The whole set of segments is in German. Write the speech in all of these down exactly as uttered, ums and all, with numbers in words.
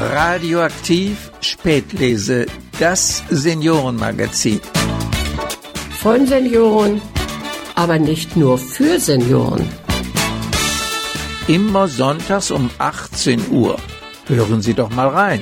Radioaktiv Spätlese, das Seniorenmagazin. Von Senioren, aber nicht nur für Senioren. Immer sonntags um achtzehn Uhr. Hören Sie doch mal rein.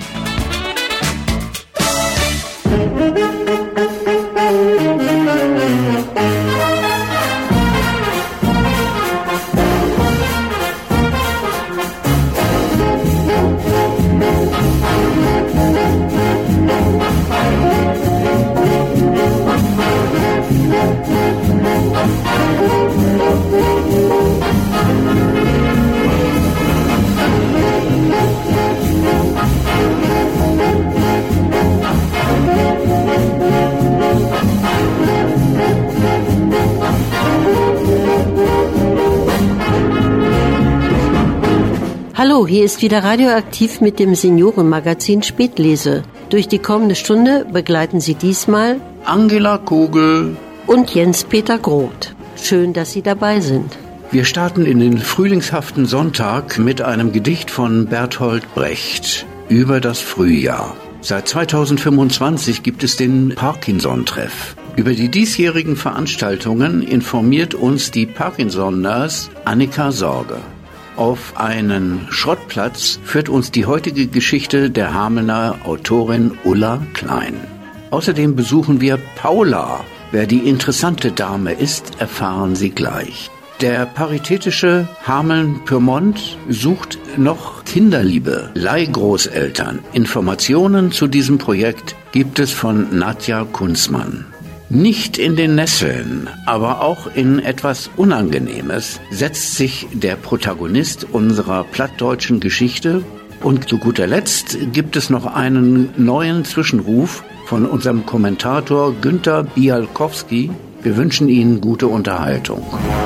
Hallo, hier ist wieder Radioaktiv mit dem Seniorenmagazin Spätlese. Durch die kommende Stunde begleiten Sie diesmal Angela Kugel und Jens-Peter Groth. Schön, dass Sie dabei sind. Wir starten in den frühlingshaften Sonntag mit einem Gedicht von Bertolt Brecht über das Frühjahr. Seit zweitausendfünfundzwanzig gibt es den Parkinson-Treff. Über die diesjährigen Veranstaltungen informiert uns die Parkinson-Nurse Annika Sorge. Auf einen Schrottplatz führt uns die heutige Geschichte der Hamelner Autorin Ulla Klein. Außerdem besuchen wir Paula. Wer die interessante Dame ist, erfahren Sie gleich. Der paritätische Hameln-Pyrmont sucht noch Kinderliebe, Leihgroßeltern. Informationen zu diesem Projekt gibt es von Nadja Kunzmann. Nicht in den Nesseln, aber auch in etwas Unangenehmes setzt sich der Protagonist unserer plattdeutschen Geschichte. Und zu guter Letzt gibt es noch einen neuen Zwischenruf von unserem Kommentator Günter Bialkowski. Wir wünschen Ihnen gute Unterhaltung.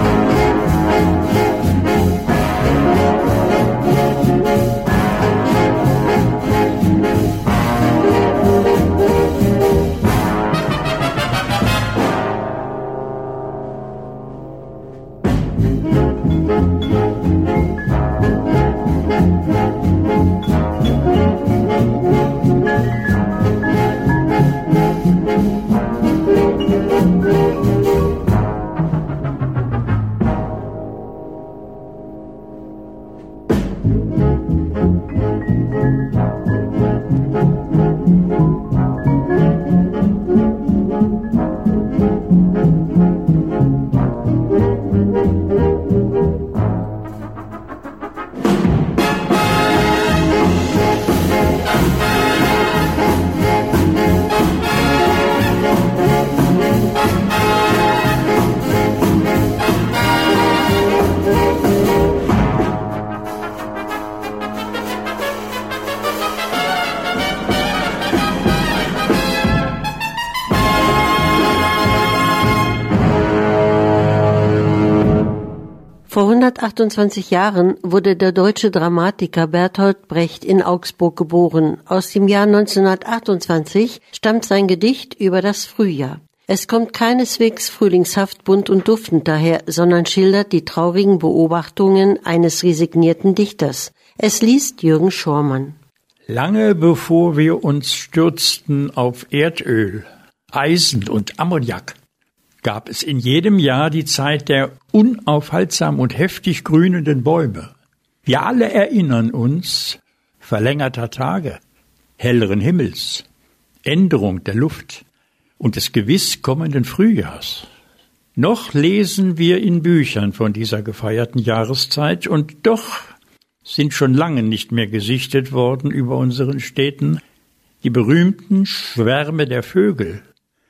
Vor hundertachtundzwanzig Jahren wurde der deutsche Dramatiker Bertolt Brecht in Augsburg geboren. Aus dem Jahr neunzehnhundertachtundzwanzig stammt sein Gedicht über das Frühjahr. Es kommt keineswegs frühlingshaft bunt und duftend daher, sondern schildert die traurigen Beobachtungen eines resignierten Dichters. Es liest Jürgen Schormann. Lange bevor wir uns stürzten auf Erdöl, Eisen und Ammoniak, gab es in jedem Jahr die Zeit der unaufhaltsam und heftig grünenden Bäume. Wir alle erinnern uns verlängerter Tage, helleren Himmels, Änderung der Luft und des gewiss kommenden Frühjahrs. Noch lesen wir in Büchern von dieser gefeierten Jahreszeit, und doch sind schon lange nicht mehr gesichtet worden über unseren Städten die berühmten Schwärme der Vögel.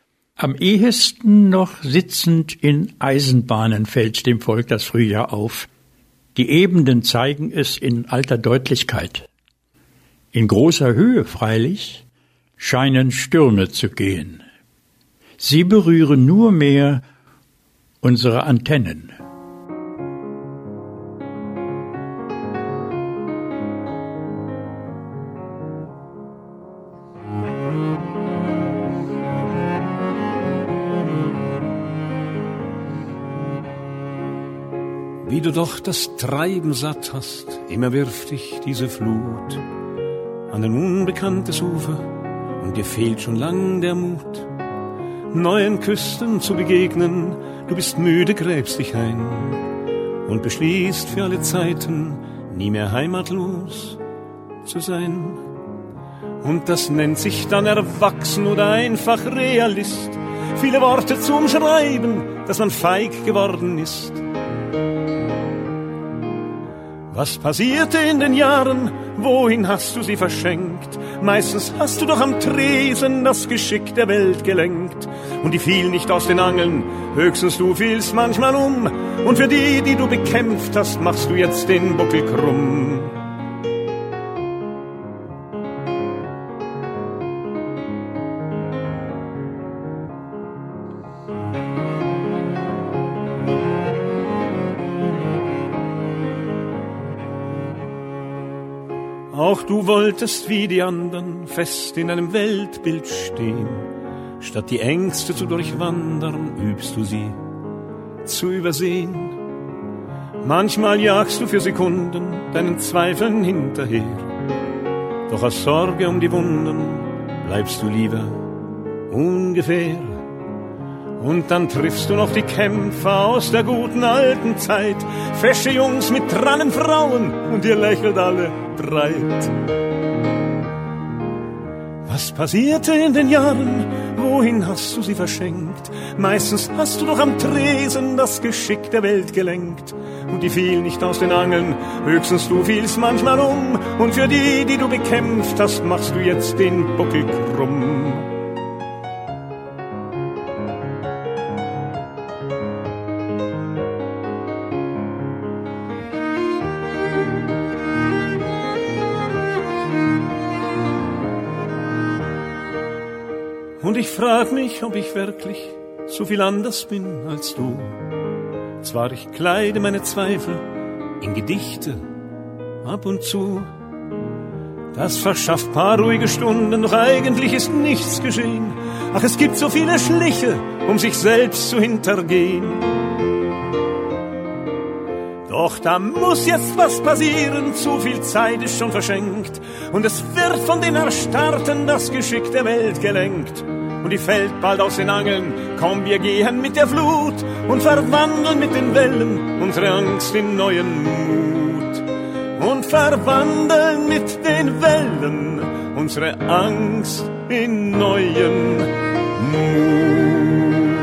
Am ehesten noch sitzend in Eisenbahnen fällt dem Volk das Frühjahr auf. Die Ebenen zeigen es in alter Deutlichkeit. In großer Höhe freilich scheinen Stürme zu gehen. Sie berühren nur mehr unsere Antennen. Wie du doch das Treiben satt hast, immer wirft dich diese Flut an ein unbekanntes Ufer und dir fehlt schon lang der Mut, neuen Küsten zu begegnen. Du bist müde, gräbst dich ein und beschließt für alle Zeiten, nie mehr heimatlos zu sein. Und das nennt sich dann erwachsen oder einfach Realist. Viele Worte zum Schreiben, dass man feig geworden ist. Was passierte in den Jahren? Wohin hast du sie verschenkt? Meistens hast du doch am Tresen das Geschick der Welt gelenkt. Und die fielen nicht aus den Angeln, höchstens du fielst manchmal um. Und für die, die du bekämpft hast, machst du jetzt den Buckel krumm. Auch du wolltest wie die anderen fest in einem Weltbild stehen. Statt die Ängste zu durchwandern, übst du sie zu übersehen. Manchmal jagst du für Sekunden deinen Zweifeln hinterher. Doch aus Sorge um die Wunden bleibst du lieber ungefähr. Und dann triffst du noch die Kämpfer aus der guten alten Zeit. Fesche Jungs mit drannen Frauen und ihr lächelt alle breit. Was passierte in den Jahren? Wohin hast du sie verschenkt? Meistens hast du doch am Tresen das Geschick der Welt gelenkt. Und die fielen nicht aus den Angeln, höchstens du fielst manchmal um. Und für die, die du bekämpft hast, machst du jetzt den Buckel krumm. Und ich frag mich, ob ich wirklich so viel anders bin als du. Zwar ich kleide meine Zweifel in Gedichte ab und zu. Das verschafft paar ruhige Stunden, doch eigentlich ist nichts geschehen. Ach, es gibt so viele Schliche, um sich selbst zu hintergehen. Doch da muss jetzt was passieren, zu viel Zeit ist schon verschenkt. Und es wird von den Erstarrten das Geschick der Welt gelenkt. Und die fällt bald aus den Angeln, komm, wir gehen mit der Flut und verwandeln mit den Wellen unsere Angst in neuen Mut. Und verwandeln mit den Wellen unsere Angst in neuen Mut.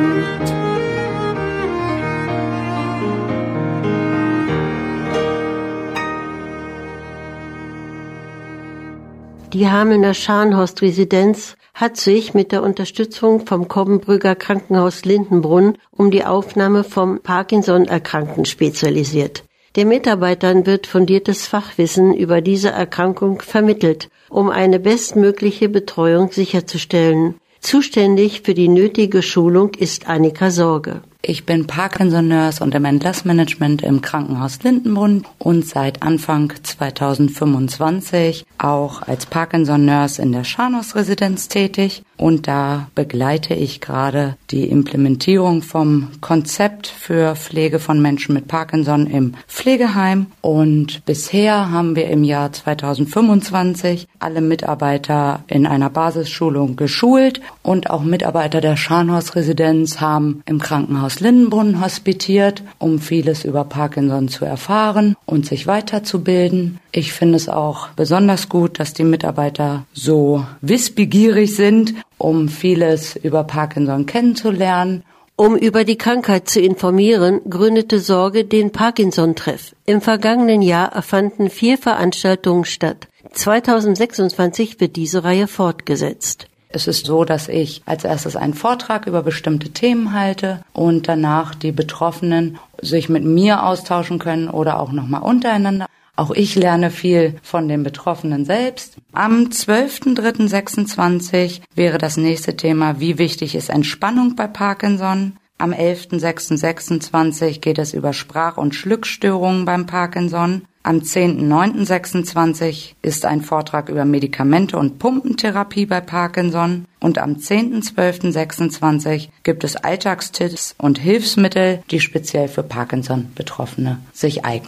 Die Hamelner Scharnhorst-Residenz hat sich mit der Unterstützung vom Kobbenbrügger Krankenhaus Lindenbrunn um die Aufnahme vom Parkinson-Erkrankten spezialisiert. Den Mitarbeitern wird fundiertes Fachwissen über diese Erkrankung vermittelt, um eine bestmögliche Betreuung sicherzustellen. Zuständig für die nötige Schulung ist Annika Sorge. Ich bin Parkinson-Nurse und im Entlassmanagement im Krankenhaus Lindenbrunn und seit Anfang zweitausendfünfundzwanzig auch als Parkinson-Nurse in der Scharnhorst-Residenz tätig. Und da begleite ich gerade die Implementierung vom Konzept für Pflege von Menschen mit Parkinson im Pflegeheim. Und bisher haben wir im Jahr zweitausendfünfundzwanzig alle Mitarbeiter in einer Basisschulung geschult und auch Mitarbeiter der Scharnhorst-Residenz haben im Krankenhaus Lindenbrunn hospitiert, um vieles über Parkinson zu erfahren und sich weiterzubilden. Ich finde es auch besonders gut, dass die Mitarbeiter so wissbegierig sind, um vieles über Parkinson kennenzulernen. Um über die Krankheit zu informieren, gründete Sorge den Parkinson-Treff. Im vergangenen Jahr fanden vier Veranstaltungen statt. zweitausendsechsundzwanzig wird diese Reihe fortgesetzt. Es ist so, dass ich als erstes einen Vortrag über bestimmte Themen halte und danach die Betroffenen sich mit mir austauschen können oder auch nochmal untereinander. Auch ich lerne viel von den Betroffenen selbst. Am zwölften dritten sechsundzwanzig wäre das nächste Thema, wie wichtig ist Entspannung bei Parkinson. Am elften sechsten sechsundzwanzig geht es über Sprach- und Schluckstörungen beim Parkinson. Am zehnten neunten sechsundzwanzig ist ein Vortrag über Medikamente und Pumpentherapie bei Parkinson. Und am zehnten zwölften sechsundzwanzig gibt es Alltagstipps und Hilfsmittel, die speziell für Parkinson-Betroffene sich eignen.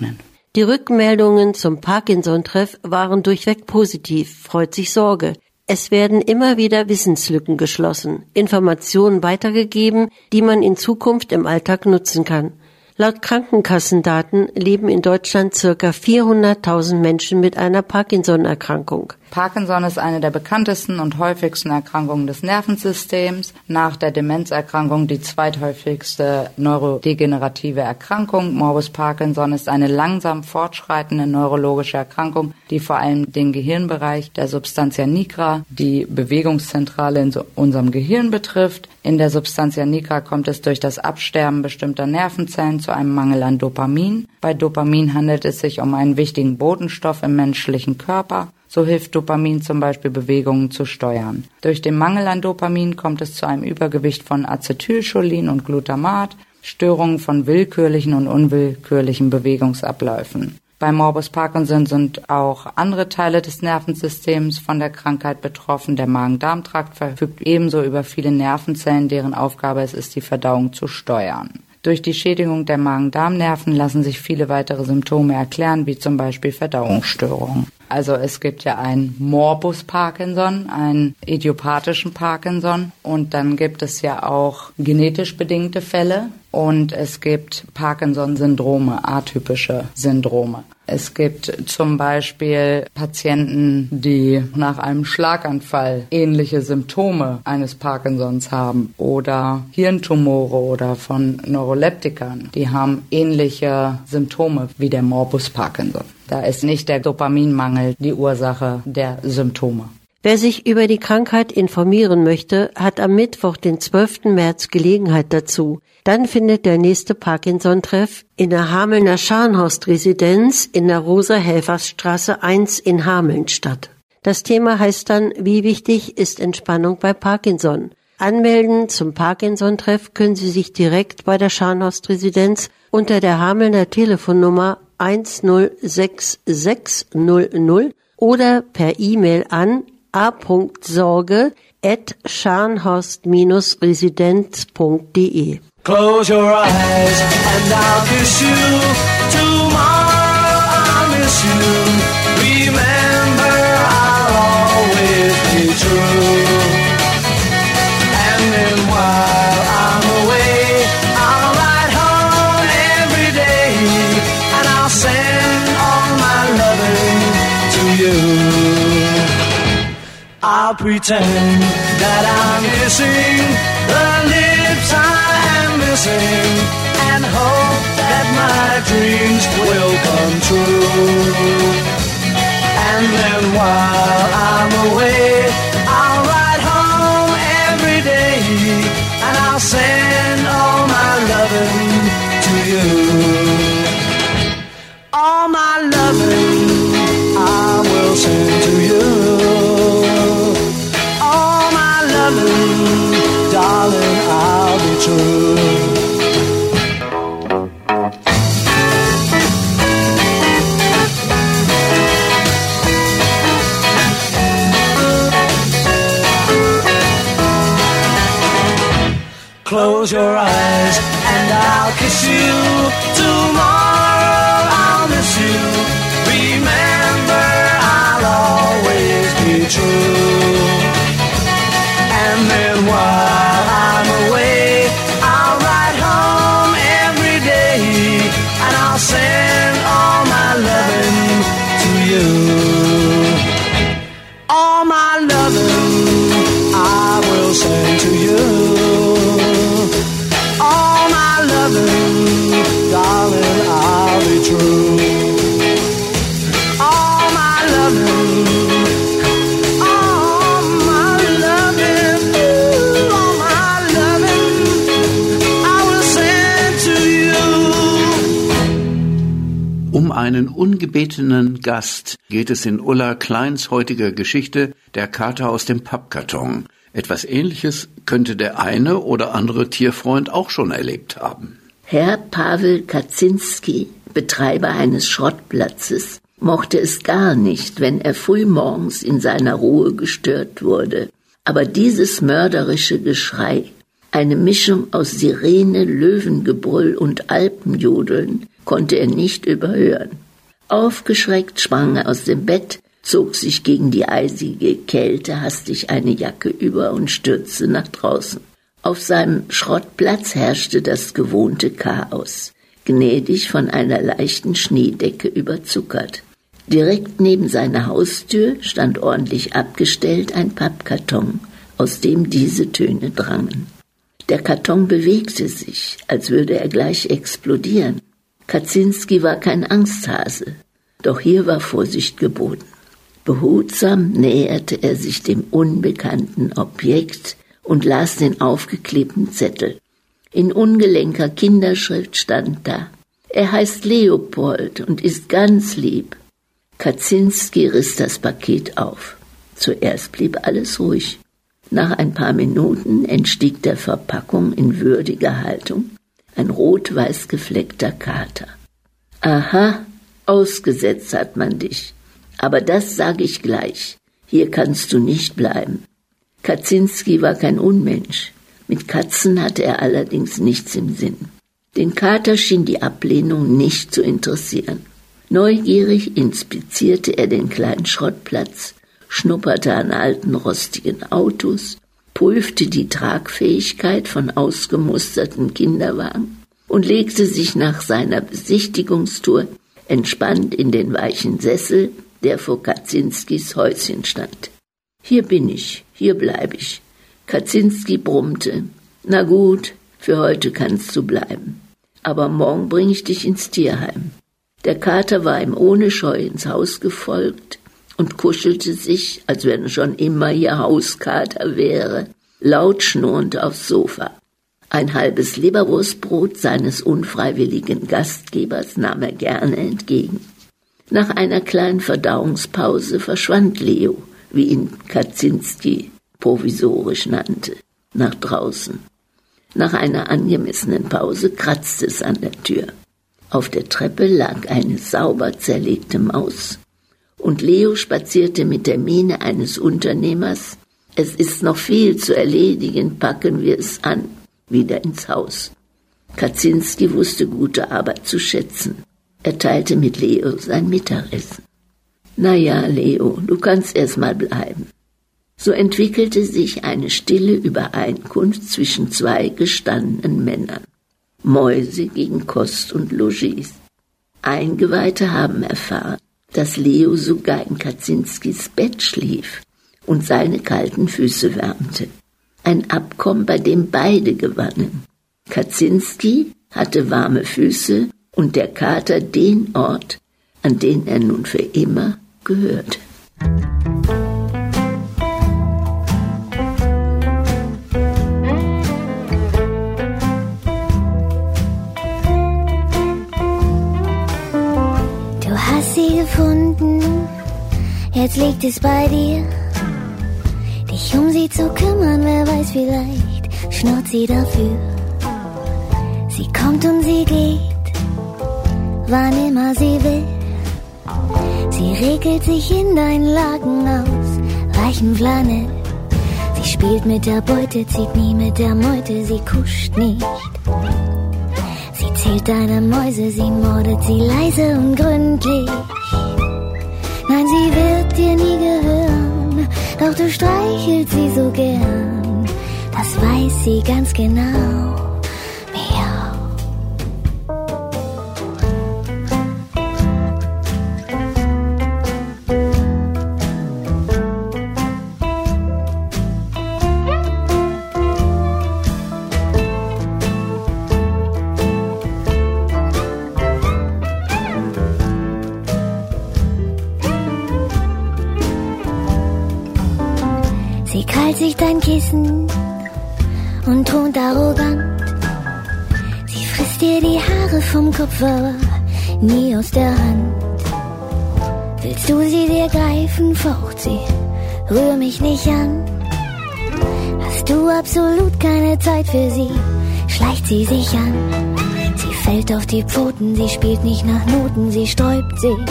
Die Rückmeldungen zum Parkinson-Treff waren durchweg positiv, freut sich Sorge. Es werden immer wieder Wissenslücken geschlossen, Informationen weitergegeben, die man in Zukunft im Alltag nutzen kann. Laut Krankenkassendaten leben in Deutschland circa vierhunderttausend Menschen mit einer Parkinson-Erkrankung. Parkinson ist eine der bekanntesten und häufigsten Erkrankungen des Nervensystems. Nach der Demenzerkrankung die zweithäufigste neurodegenerative Erkrankung. Morbus Parkinson ist eine langsam fortschreitende neurologische Erkrankung, die vor allem den Gehirnbereich der Substantia nigra, die Bewegungszentrale in unserem Gehirn betrifft. In der Substantia nigra kommt es durch das Absterben bestimmter Nervenzellen zu einem Mangel an Dopamin. Bei Dopamin handelt es sich um einen wichtigen Botenstoff im menschlichen Körper. So hilft Dopamin zum Beispiel, Bewegungen zu steuern. Durch den Mangel an Dopamin kommt es zu einem Übergewicht von Acetylcholin und Glutamat, Störungen von willkürlichen und unwillkürlichen Bewegungsabläufen. Bei Morbus Parkinson sind auch andere Teile des Nervensystems von der Krankheit betroffen. Der Magen-Darm-Trakt verfügt ebenso über viele Nervenzellen, deren Aufgabe es ist, die Verdauung zu steuern. Durch die Schädigung der Magen-Darm-Nerven lassen sich viele weitere Symptome erklären, wie zum Beispiel Verdauungsstörungen. Also es gibt ja einen Morbus Parkinson, einen idiopathischen Parkinson und dann gibt es ja auch genetisch bedingte Fälle und es gibt Parkinson-Syndrome, atypische Syndrome. Es gibt zum Beispiel Patienten, die nach einem Schlaganfall ähnliche Symptome eines Parkinsons haben oder Hirntumore oder von Neuroleptikern, die haben ähnliche Symptome wie der Morbus Parkinson. Da ist nicht der Dopaminmangel die Ursache der Symptome. Wer sich über die Krankheit informieren möchte, hat am Mittwoch, den zwölften März, Gelegenheit dazu. Dann findet der nächste Parkinson-Treff in der Hamelner Scharnhorst-Residenz in der Rosa-Helfers-Straße eins in Hameln statt. Das Thema heißt dann, wie wichtig ist Entspannung bei Parkinson? Anmelden zum Parkinson-Treff können Sie sich direkt bei der Scharnhorst-Residenz unter der Hamelner Telefonnummer eins null sechs sechs null null oder per E-Mail an a punkt sorge at scharnhorst residenz punkt de. Close your eyes and I'll kiss you. Tomorrow I'll miss you. Remember, I'll always be true. And then while I'm away, I'll ride home every day and I'll send all my loving to you. I'll pretend that I'm missing the lips I'm missing and hope that my dreams will come true. And then while I'm away, I'll ride home every day and I'll send all my loving to you. All my loving I will send to you. Darling, I'll be true. Close your eyes and I'll kiss you. Tomorrow I'll miss you. Remember, I'll always be true. And then while I'm away, I'll ride home every day and I'll send all my loving to you. All my loving I will send to you. All my loving, darling, I'll be true. All my loving, Um einen ungebetenen Gast geht es in Ulla Kleins heutiger Geschichte Der Kater aus dem Pappkarton. Etwas Ähnliches könnte der eine oder andere Tierfreund auch schon erlebt haben. Herr Pavel Kaczynski, Betreiber eines Schrottplatzes, mochte es gar nicht, wenn er frühmorgens in seiner Ruhe gestört wurde. Aber dieses mörderische Geschrei, eine Mischung aus Sirene, Löwengebrüll und Alpenjodeln, konnte er nicht überhören. Aufgeschreckt sprang er aus dem Bett, zog sich gegen die eisige Kälte hastig eine Jacke über und stürzte nach draußen. Auf seinem Schrottplatz herrschte das gewohnte Chaos, gnädig von einer leichten Schneedecke überzuckert. Direkt neben seiner Haustür stand ordentlich abgestellt ein Pappkarton, aus dem diese Töne drangen. Der Karton bewegte sich, als würde er gleich explodieren. Kaczynski war kein Angsthase, doch hier war Vorsicht geboten. Behutsam näherte er sich dem unbekannten Objekt und las den aufgeklebten Zettel. In ungelenker Kinderschrift stand da: Er heißt Leopold und ist ganz lieb. Kaczynski riss das Paket auf. Zuerst blieb alles ruhig. Nach ein paar Minuten entstieg der Verpackung in würdiger Haltung ein rot-weiß gefleckter Kater. Aha, ausgesetzt hat man dich. Aber das sage ich gleich. Hier kannst du nicht bleiben. Kaczynski war kein Unmensch. Mit Katzen hatte er allerdings nichts im Sinn. Den Kater schien die Ablehnung nicht zu interessieren. Neugierig inspizierte er den kleinen Schrottplatz, schnupperte an alten, rostigen Autos, prüfte die Tragfähigkeit von ausgemusterten Kinderwagen und legte sich nach seiner Besichtigungstour entspannt in den weichen Sessel, der vor Kaczynskis Häuschen stand. »Hier bin ich, hier bleib ich.« Kaczynski brummte. »Na gut, für heute kannst du bleiben. Aber morgen bring ich dich ins Tierheim.« Der Kater war ihm ohne Scheu ins Haus gefolgt und kuschelte sich, als wenn er schon immer ihr Hauskater wäre, laut schnurrend aufs Sofa. Ein halbes Leberwurstbrot seines unfreiwilligen Gastgebers nahm er gerne entgegen. Nach einer kleinen Verdauungspause verschwand Leo, wie ihn Kaczynski provisorisch nannte, nach draußen. Nach einer angemessenen Pause kratzte es an der Tür. Auf der Treppe lag eine sauber zerlegte Maus, und Leo spazierte mit der Miene eines Unternehmers: »Es ist noch viel zu erledigen, packen wir es an«, wieder ins Haus. Kaczynski wusste gute Arbeit zu schätzen. Er teilte mit Leo sein Mittagessen. »Na ja, Leo, du kannst erst mal bleiben.« So entwickelte sich eine stille Übereinkunft zwischen zwei gestandenen Männern. Mäuse gegen Kost und Logis. Eingeweihte haben erfahren, dass Leo sogar in Kaczynskis Bett schlief und seine kalten Füße wärmte. Ein Abkommen, bei dem beide gewannen. Kaczynski hatte warme Füße und der Kater den Ort, an den er nun für immer gehörte. Du hast sie gefunden, jetzt liegt es bei dir, dich um sie zu kümmern, wer weiß, vielleicht schnurrt sie dafür. Sie kommt und sie geht, wann immer sie will. Sie regelt sich in deinen Laken aus weichem Flanell. Sie spielt mit der Beute, zieht nie mit der Meute, sie kuscht nicht. Sie zählt deine Mäuse, sie mordet sie leise und gründlich. Nein, sie wird dir nie gehören, doch du streichelst sie so gern. Das weiß sie ganz genau. Miau. Sie krallt sich dein Kissen und thront arrogant. Sie frisst dir die Haare vom Kopf, aber nie aus der Hand. Willst du sie dir greifen, faucht sie, rühr mich nicht an. Hast du absolut keine Zeit für sie, schleicht sie sich an. Sie fällt auf die Pfoten, sie spielt nicht nach Noten, sie sträubt sich.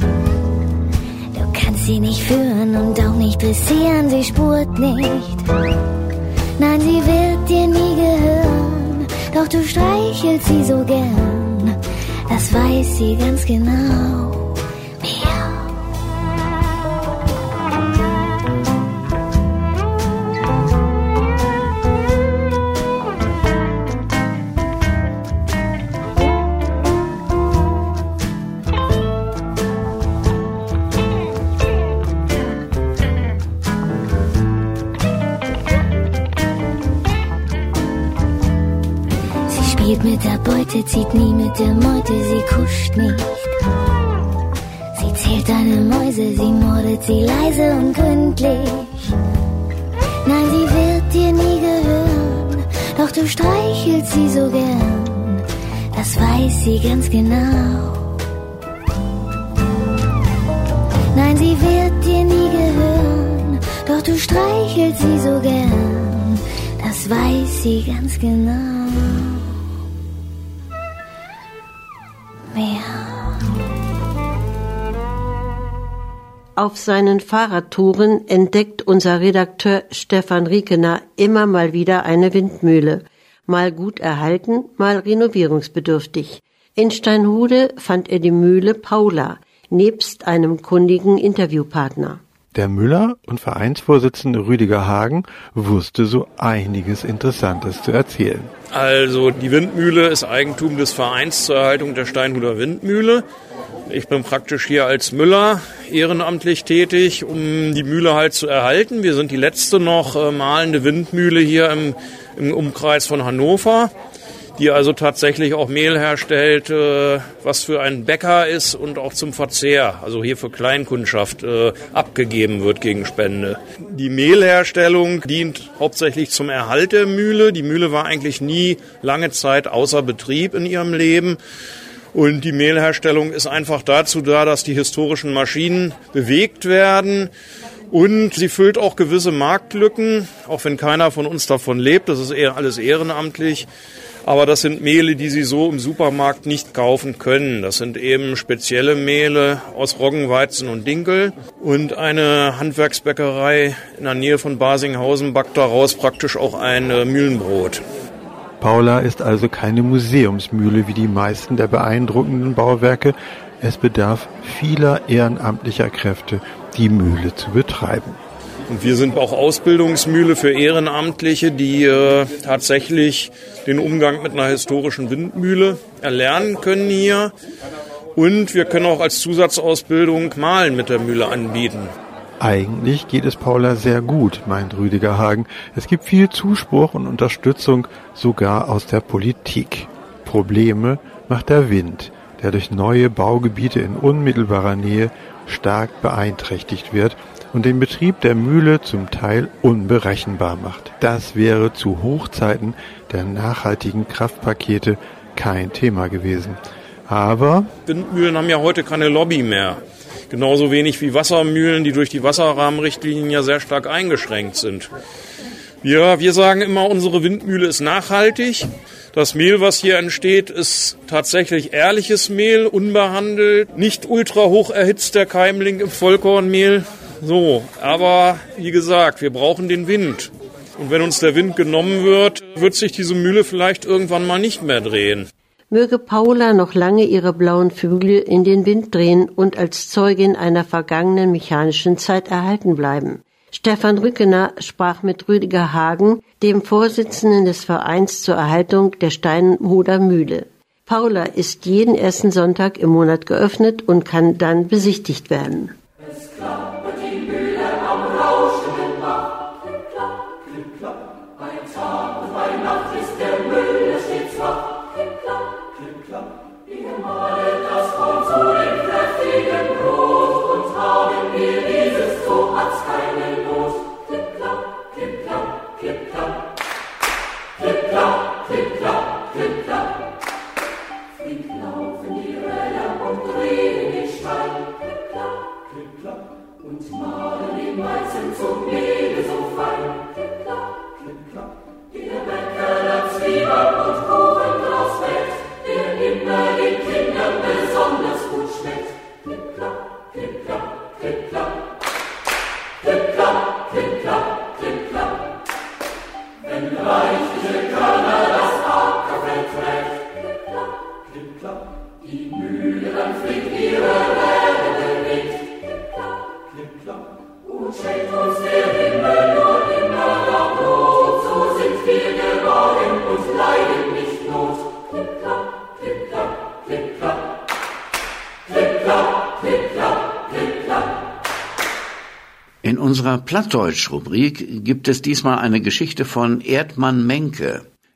Sie nicht führen und auch nicht dressieren, sie spurt nicht. Nein, sie wird dir nie gehören, doch du streichelst sie so gern. Das weiß sie ganz genau. Beute zieht nie mit der Meute, sie kuscht nicht. Sie zählt deine Mäuse, sie mordet sie leise und gründlich. Nein, sie wird dir nie gehören, doch du streichelst sie so gern, das weiß sie ganz genau. Nein, sie wird dir nie gehören, doch du streichelst sie so gern, das weiß sie ganz genau. Mehr. Auf seinen Fahrradtouren entdeckt unser Redakteur Stefan Riekener immer mal wieder eine Windmühle, mal gut erhalten, mal renovierungsbedürftig. In Steinhude fand er die Mühle Paula, nebst einem kundigen Interviewpartner. Der Müller und Vereinsvorsitzende Rüdiger Hagen wusste so einiges Interessantes zu erzählen. Also die Windmühle ist Eigentum des Vereins zur Erhaltung der Steinhuder Windmühle. Ich bin praktisch hier als Müller ehrenamtlich tätig, um die Mühle halt zu erhalten. Wir sind die letzte noch äh, mahlende Windmühle hier im, im Umkreis von Hannover, die also tatsächlich auch Mehl herstellt, äh, was für einen Bäcker ist und auch zum Verzehr, also hier für Kleinkundschaft äh, abgegeben wird gegen Spende. Die Mehlherstellung dient hauptsächlich zum Erhalt der Mühle. Die Mühle war eigentlich nie lange Zeit außer Betrieb in ihrem Leben. Und die Mehlherstellung ist einfach dazu da, dass die historischen Maschinen bewegt werden. Und sie füllt auch gewisse Marktlücken, auch wenn keiner von uns davon lebt. Das ist eher alles ehrenamtlich. Aber das sind Mehle, die Sie so im Supermarkt nicht kaufen können. Das sind eben spezielle Mehle aus Roggen, Weizen und Dinkel. Und eine Handwerksbäckerei in der Nähe von Basinghausen backt daraus praktisch auch ein Mühlenbrot. Paula ist also keine Museumsmühle wie die meisten der beeindruckenden Bauwerke. Es bedarf vieler ehrenamtlicher Kräfte, die Mühle zu betreiben. Und wir sind auch Ausbildungsmühle für Ehrenamtliche, die äh, tatsächlich den Umgang mit einer historischen Windmühle erlernen können hier. Und wir können auch als Zusatzausbildung Mahlen mit der Mühle anbieten. Eigentlich geht es Paula sehr gut, meint Rüdiger Hagen. Es gibt viel Zuspruch und Unterstützung, sogar aus der Politik. Probleme macht der Wind, der durch neue Baugebiete in unmittelbarer Nähe stark beeinträchtigt wird und den Betrieb der Mühle zum Teil unberechenbar macht. Das wäre zu Hochzeiten der nachhaltigen Kraftpakete kein Thema gewesen. Aber Windmühlen haben ja heute keine Lobby mehr. Genauso wenig wie Wassermühlen, die durch die Wasserrahmenrichtlinien ja sehr stark eingeschränkt sind. Ja, wir sagen immer, unsere Windmühle ist nachhaltig. Das Mehl, was hier entsteht, ist tatsächlich ehrliches Mehl, unbehandelt, nicht ultra hoch erhitzt der Keimling im Vollkornmehl. So, aber wie gesagt, wir brauchen den Wind. Und wenn uns der Wind genommen wird, wird sich diese Mühle vielleicht irgendwann mal nicht mehr drehen. Möge Paula noch lange ihre blauen Flügel in den Wind drehen und als Zeugin einer vergangenen mechanischen Zeit erhalten bleiben. Stefan Riekener sprach mit Rüdiger Hagen, dem Vorsitzenden des Vereins zur Erhaltung der Steinhuder Mühle. Paula ist jeden ersten Sonntag im Monat geöffnet und kann dann besichtigt werden. Es klappert die Mühle am rauschenden Bach. Klipp, klapp, klipp, klapp. Bei Tag und bei Nacht ist der Müller stets wach. Klipp, klapp, klipp, klapp. Wir mahlen das Korn zu dem kräftigen Brot und haben wir dieses, so hat's keine Not. Klipp, klapp, klipp, klapp, klipp, klapp. Klipp, klapp, klipp, klapp, klipp, klapp. Flink laufen die Räder und drehen den Stein. Klipp, klapp, klipp, klapp. Und mahlen den Weizen zum Mehl so fein. Klipp, klapp, klipp, klapp. Der Bäcker das Zwieback und Kuchen draus weckt, der immer den Kindern besonders gut schmeckt. Klipp, klapp, klipp, klapp, klipp, klapp. Klipp, klapp, klipp, klapp, klipp, klapp. Wenn reichliche Körner das Ackerfeld trägt. Klipp, klapp, klipp, klapp. Die Mühle dann flink ihre Räder bewegt. Klipp, klapp, klipp, klapp. Und schenkt uns der Himmel nur immer noch Brot. So sind wir geborgen und leiden nicht Not. Klipp, klapp, klipp, klapp, klipp, klapp. Klipp, klapp, klipp, klapp, klipp, klapp. In unserer Plattdeutsch-Rubrik gibt es diesmal eine Geschichte von Erdmann Menke.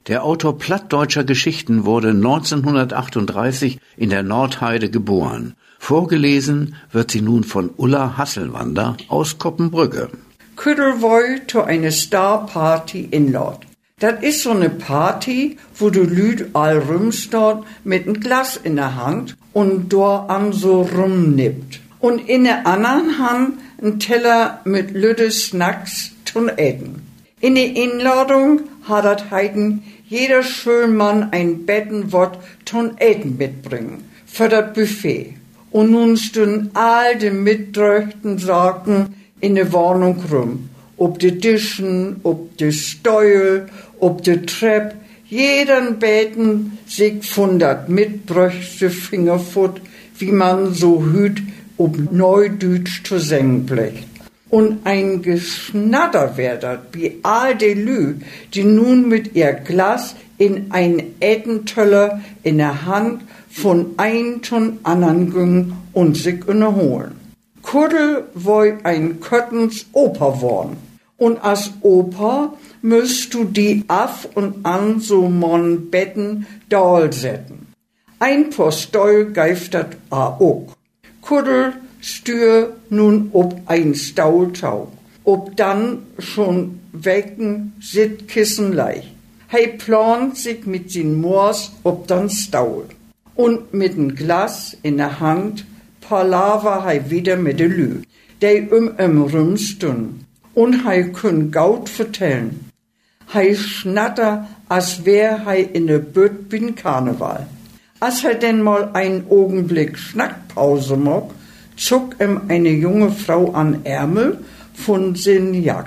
Der Autor plattdeutscher Geschichten wurde neunzehnhundertachtunddreißig in der Nordheide geboren. Vorgelesen wird sie nun von Ulla Hasselwander aus Koppenbrügge. Küdel woi to eine Star-Party in Lord. Das ist so eine Party, wo du Lüd all rumstort mit einem Glas in der Hand und dort an so rumnippt. Und in der anderen Hand ein Teller mit lüde Snacks zum Eten. In der Einladung hat das Heiden jeder Schulmann ein Bettenwort zum Eten mitbringen, für das Buffet. Und nun stünden all die mitdröchten Sachen in der Wohnung rum. Ob die Tischen, ob die Steuel, ob die Treppe, jeder Beten sich von dat mitbröchte Fingerfoot, wie man so hüt, ob Neudütsch zu singen blecht. Und ein Geschnatter wär dat, wie all die Lü, die nun mit ihr Glas in ein Ätentöller in der Hand von ein zum anderen gingen und sich unterholen. Kuddel woi ein Köttens Oper worn. Und als Oper müsst du die af und an so mon Betten dahl setzen. Ein Postol geiftet a ook. Kuddel stür nun ob ein Staultau. Ob dann schon wecken Sittkissen leicht. Hei plant sich mit sin Moors ob dann Staul. Und mit n Glas in der Hand palaver hei wieder mit de Lü, dei um em rumstun. Und hei künn gaut vertellen. Hei schnatter, als wär hei in de Bütt bin Karneval. Als hei denn mal einen Augenblick Schnackpause mock, zuck em eine junge Frau an Ärmel von sin Jack.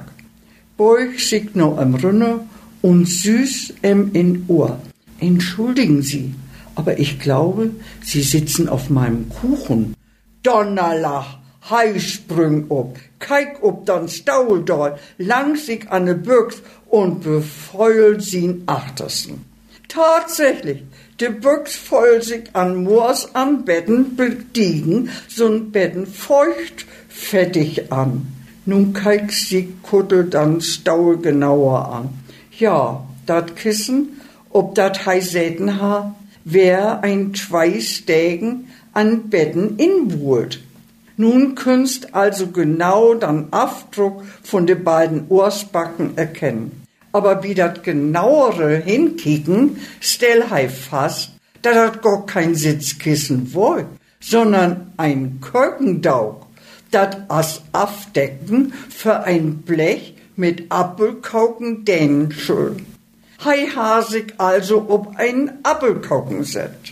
Beug sich no em Runne und süß em in Ohr. Entschuldigen Sie, aber ich glaube, Sie sitzen auf meinem Kuchen. Donnerlach, hei sprüng ob, keik ob dann Staul dort, lang sich an de Büchs und befeult sie'n achtersten. Tatsächlich, de Büchs feult sich an Moors an Betten bediegen, so'n Betten feucht fettig an. Nun keik sie Kuddel dann Staul genauer an. Ja, dat Kissen, ob dat hei säten ha, wär ein zwei Stägen an Betten inwurt. Nun künst also genau dann Afdruck von de beiden Ohrsbacken erkennen. Aber wie dat genauere hinkicken, stell hei fast, dat dat gar kein Sitzkissen woll, sondern ein Kökendaug, dat as Afdecken für ein Blech mit Appelkauken Dänenschul. Hei ha sich also ob ein Appelkauken set.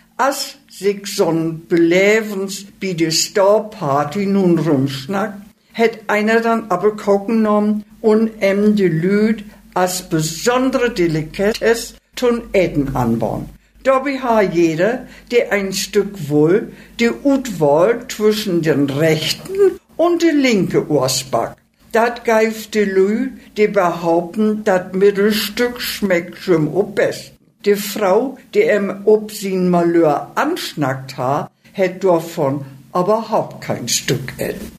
As sich so'n Belävens bi de Star-Party nun rumschnackt, hätt einer dann Appelkauken genommen und em de Lüd as besondere Delikatesse tun Äten anbauen. Dabei ha jeder, der ein Stück wohl, de Utwahl zwischen den rechten und de linke Ohrsback. Dat geift de Lü, die behaupten, dat Mittelstück schmeckt schon ob best. Die Frau, die em ob sin Malheur anschnackt ha, hätt davon aber haupt kein Stück äten.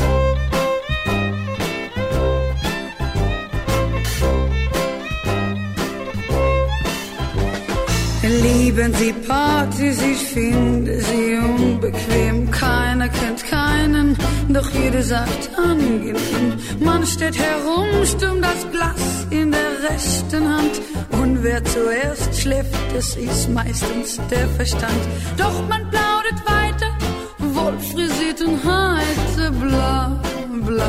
Lieben Sie Partys, ich finde sie unbequem. Keiner kennt keinen, doch jeder sagt angenehm. Man steht herum, stumm das Glas in der rechten Hand. Und wer zuerst schläft, das ist meistens der Verstand. Doch man plaudert weiter, wohl frisiert und heiter, bla bla.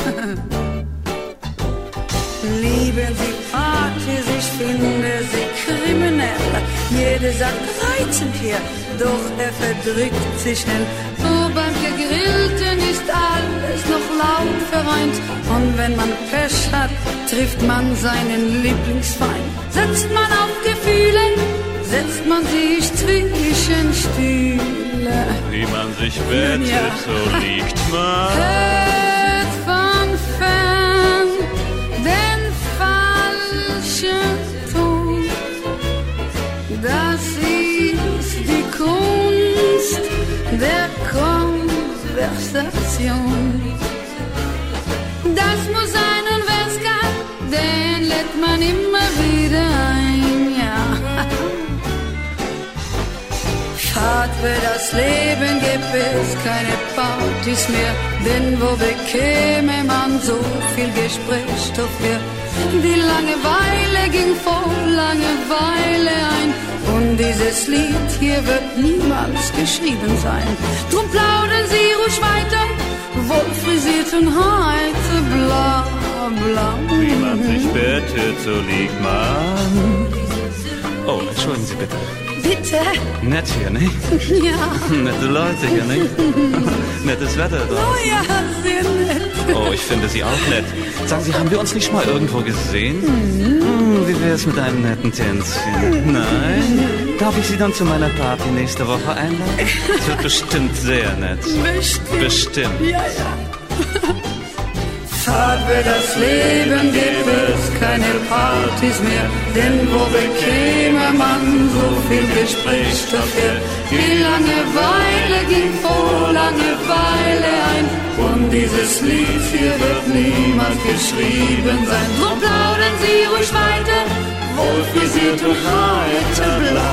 Lieben Sie Partys, ich finde sie kriminell. Jeder sagt reizend hier, doch er verdrückt sich schnell. So beim Gegrillten ist alles noch laut vereint. Und wenn man Pech hat, trifft man seinen Lieblingsfeind. Setzt man auf Gefühle, setzt man sich zwischen Stühle. Wie man sich wettet, ja. So liegt man. Hört von fern den falschen Ton. Das ist die Kunst der Konversation. Das muss sein und wer's kann, den lädt man immer wieder ein. für das Leben gibt es keine Partys mehr, denn wo bekäme man so viel Gesprächsstoff her? Die Langeweile ging vor Langeweile ein und dieses Lied hier wird niemals geschrieben sein. Drum plaudern Sie ruhig weiter, wohl frisiert und heute bla bla. Wie man sich bettet, so liegt man. Oh, entschuldigen Sie bitte. Bitte? Nett hier, ne? Ja. Nette Leute hier, ne? Nettes Wetter da. Oh ja, sehr nett. Oh, ich finde Sie auch nett. Sagen Sie, haben wir uns nicht mal irgendwo gesehen? Mhm. Hm, wie wär's mit einem netten Tänzchen? Nein? Darf ich Sie dann zu meiner Party nächste Woche einladen? Es wird bestimmt sehr nett. Bestimmt. Bestimmt. Ja, ja. Fahrt für das Leben gibt es keine Partys mehr, denn wo bekäme man so viel Gesprächsstoff her? Die Langeweile ging vor Langeweile ein und dieses Lied hier wird niemals geschrieben sein. Drum plaudern Sie ruhig weiter, wohl frisiert und heute bla.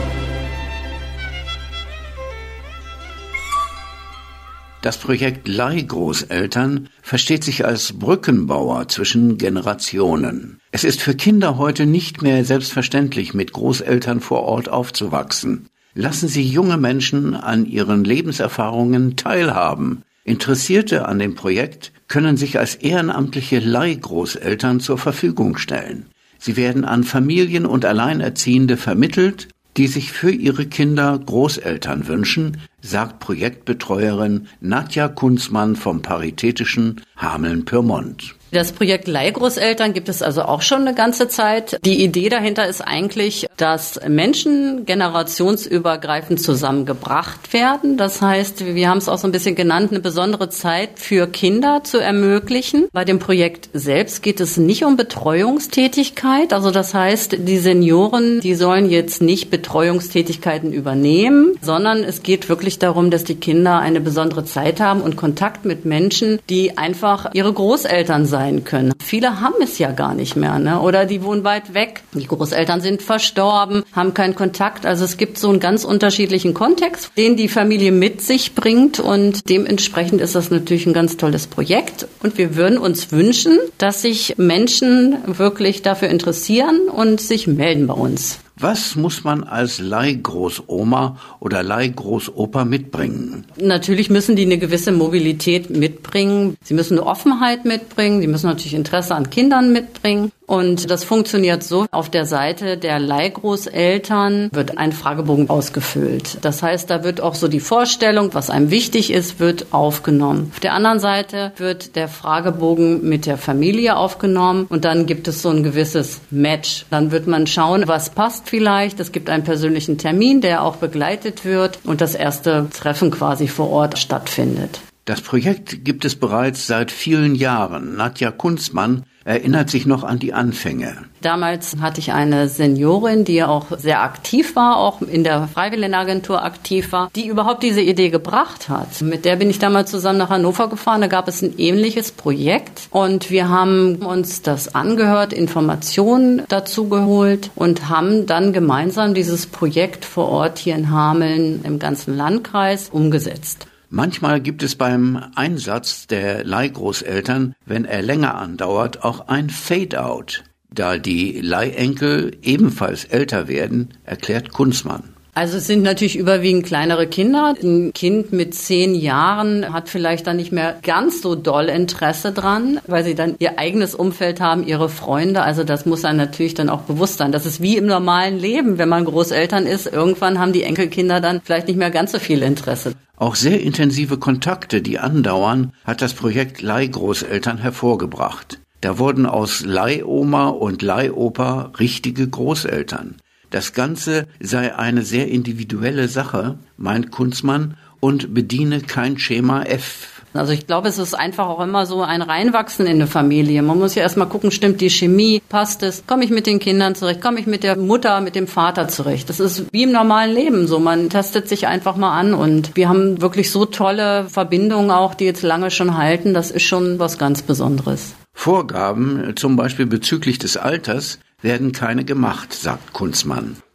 Das Projekt Leihgroßeltern versteht sich als Brückenbauer zwischen Generationen. Es ist für Kinder heute nicht mehr selbstverständlich, mit Großeltern vor Ort aufzuwachsen. Lassen Sie junge Menschen an ihren Lebenserfahrungen teilhaben. Interessierte an dem Projekt können sich als ehrenamtliche Leihgroßeltern zur Verfügung stellen. Sie werden an Familien und Alleinerziehende vermittelt, die sich für ihre Kinder Großeltern wünschen, sagt Projektbetreuerin Nadja Kunzmann vom Paritätischen Hameln-Pyrmont. Das Projekt Leihgroßeltern gibt es also auch schon eine ganze Zeit. Die Idee dahinter ist eigentlich, dass Menschen generationsübergreifend zusammengebracht werden. Das heißt, wir haben es auch so ein bisschen genannt, eine besondere Zeit für Kinder zu ermöglichen. Bei dem Projekt selbst geht es nicht um Betreuungstätigkeit. Also das heißt, die Senioren, die sollen jetzt nicht Betreuungstätigkeiten übernehmen, sondern es geht wirklich darum, dass die Kinder eine besondere Zeit haben und Kontakt mit Menschen, die einfach ihre Großeltern sein können. Viele haben es ja gar nicht mehr, ne? Oder die wohnen weit weg. Die Großeltern sind verstorben, haben keinen Kontakt. Also es gibt so einen ganz unterschiedlichen Kontext, den die Familie mit sich bringt und dementsprechend ist das natürlich ein ganz tolles Projekt. Und wir würden uns wünschen, dass sich Menschen wirklich dafür interessieren und sich melden bei uns. Was muss man als Leihgroßoma oder Leihgroßopa mitbringen? Natürlich müssen die eine gewisse Mobilität mitbringen. Sie müssen eine Offenheit mitbringen. Sie müssen natürlich Interesse an Kindern mitbringen. Und das funktioniert so, auf der Seite der Leihgroßeltern wird ein Fragebogen ausgefüllt. Das heißt, da wird auch so die Vorstellung, was einem wichtig ist, wird aufgenommen. Auf der anderen Seite wird der Fragebogen mit der Familie aufgenommen und dann gibt es so ein gewisses Match. Dann wird man schauen, was passt vielleicht. Es gibt einen persönlichen Termin, der auch begleitet wird und das erste Treffen quasi vor Ort stattfindet. Das Projekt gibt es bereits seit vielen Jahren. Nadja Kunzmann erinnert sich noch an die Anfänge. Damals hatte ich eine Seniorin, die auch sehr aktiv war, auch in der Freiwilligenagentur aktiv war, die überhaupt diese Idee gebracht hat. Mit der bin ich damals zusammen nach Hannover gefahren, da gab es ein ähnliches Projekt und wir haben uns das angehört, Informationen dazu geholt und haben dann gemeinsam dieses Projekt vor Ort hier in Hameln im ganzen Landkreis umgesetzt. Manchmal gibt es beim Einsatz der Leihgroßeltern, wenn er länger andauert, auch ein Fade-out. Da die Leihenkel ebenfalls älter werden, erklärt Kunzmann. Also es sind natürlich überwiegend kleinere Kinder. Ein Kind mit zehn Jahren hat vielleicht dann nicht mehr ganz so doll Interesse dran, weil sie dann ihr eigenes Umfeld haben, ihre Freunde. Also das muss einem natürlich dann auch bewusst sein. Das ist wie im normalen Leben, wenn man Großeltern ist. Irgendwann haben die Enkelkinder dann vielleicht nicht mehr ganz so viel Interesse. Auch sehr intensive Kontakte, die andauern, hat das Projekt Leihgroßeltern hervorgebracht. Da wurden aus Leihoma und Leihopa richtige Großeltern. Das Ganze sei eine sehr individuelle Sache, meint Kunzmann, und bediene kein Schema F. Also ich glaube, es ist einfach auch immer so ein Reinwachsen in eine Familie. Man muss ja erstmal gucken, stimmt die Chemie, passt es, komme ich mit den Kindern zurecht, komme ich mit der Mutter, mit dem Vater zurecht. Das ist wie im normalen Leben so, man testet sich einfach mal an und wir haben wirklich so tolle Verbindungen auch, die jetzt lange schon halten, das ist schon was ganz Besonderes. Vorgaben, zum Beispiel bezüglich des Alters, werden keine gemacht, sagt Kunzmann.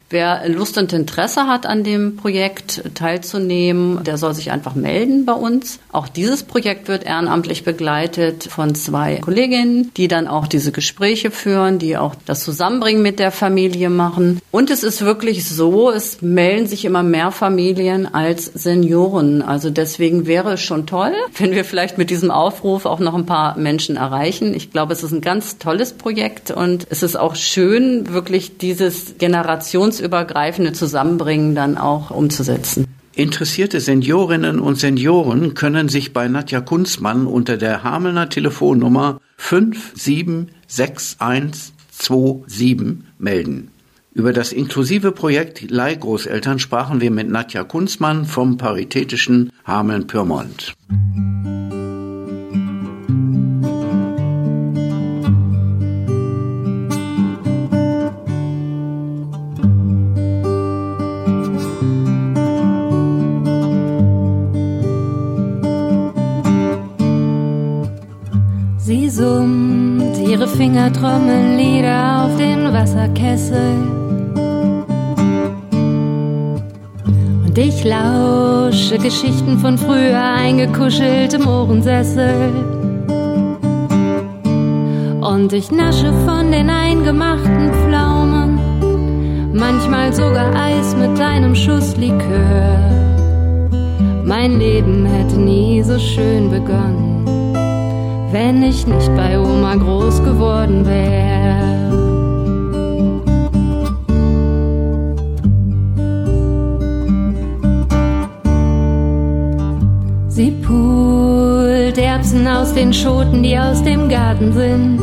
Wer Lust und Interesse hat, an dem Projekt teilzunehmen, der soll sich einfach melden bei uns. Auch dieses Projekt wird ehrenamtlich begleitet von zwei Kolleginnen, die dann auch diese Gespräche führen, die auch das Zusammenbringen mit der Familie machen. Und es ist wirklich so, es melden sich immer mehr Familien als Senioren. Also deswegen wäre es schon toll, wenn wir vielleicht mit diesem Aufruf auch noch ein paar Menschen erreichen. Ich glaube, es ist ein ganz tolles Projekt und es ist auch schön, wirklich dieses Generations übergreifende Zusammenbringen dann auch umzusetzen. Interessierte Seniorinnen und Senioren können sich bei Nadja Kunzmann unter der Hamelner Telefonnummer fünf sieben sechs eins zwei sieben melden. Über das inklusive Projekt Leihgroßeltern sprachen wir mit Nadja Kunzmann vom Paritätischen Hameln-Pyrmont. Sie summt ihre Fingertrommellieder auf den Wasserkessel. Und ich lausche Geschichten von früher eingekuschelt im Ohrensessel. Und ich nasche von den eingemachten Pflaumen, manchmal sogar Eis mit einem Schuss Likör. Mein Leben hätte nie so schön begonnen, wenn ich nicht bei Oma groß geworden wär. Sie pult Erbsen aus den Schoten, die aus dem Garten sind,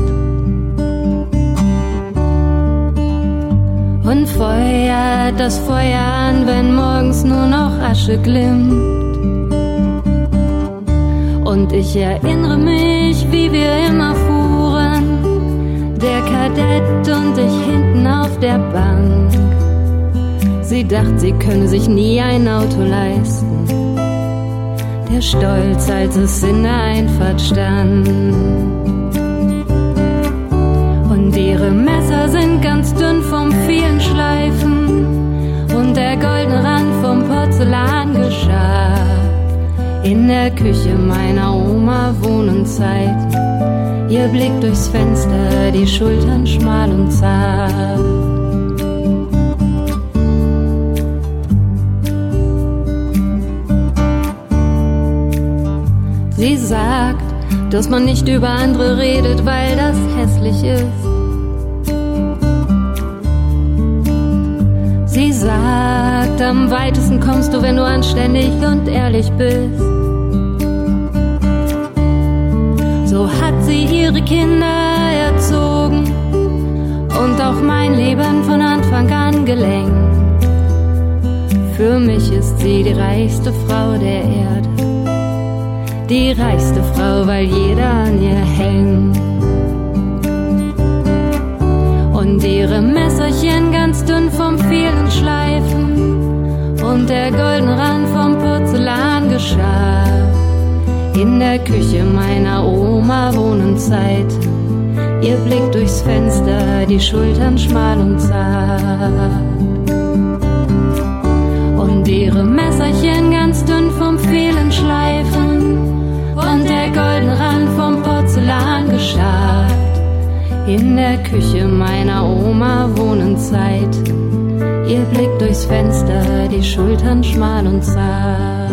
und feuert das Feuer an, wenn morgens nur noch Asche glimmt. Und ich erinnere mich, wie wir immer fuhren, der Kadett und ich hinten auf der Bank. Sie dachte, sie könne sich nie ein Auto leisten, der Stolz, als es in der Einfahrt stand. Und ihre Messer sind ganz dünn vom vielen Schleifen und der goldene Rand vom Porzellan geschabt. In der Küche meiner Oma Wohnenzeit, ihr Blick durchs Fenster, die Schultern schmal und zart. Sie sagt, dass man nicht über andere redet, weil das hässlich ist. Sie sagt, am weitesten kommst du, wenn du anständig und ehrlich bist. So hat sie ihre Kinder erzogen und auch mein Leben von Anfang an gelenkt. Für mich ist sie die reichste Frau der Erde, die reichste Frau, weil jeder an ihr hängt. Und ihre Messerchen ganz dünn vom vielen Schleifen und der goldene Rand vom Porzellan geschabt. In der Küche meiner Oma Wohnenzeit, ihr Blick durchs Fenster, die Schultern schmal und zart. Und ihre Messerchen ganz dünn vom vielen Schleifen und der goldene Rand vom Porzellan geschabt. In der Küche meiner Oma Wohnenzeit, ihr Blick durchs Fenster, die Schultern schmal und zart.